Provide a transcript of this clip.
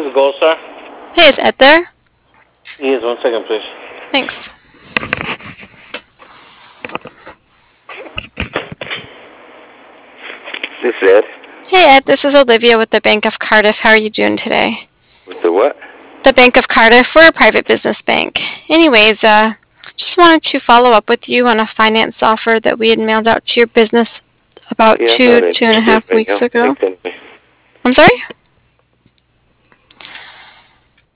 the Gold Star? Hey, is Ed there? He is. 1 second, please. Thanks. This is Ed. Hey, Ed, this is Olivia with the Bank of Cardiff. How are you doing today? With the what? The Bank of Cardiff. We're a private business bank. Anyways, just wanted to follow up with you on a finance offer that we had mailed out to your business about two and a half weeks ago. I'm sorry?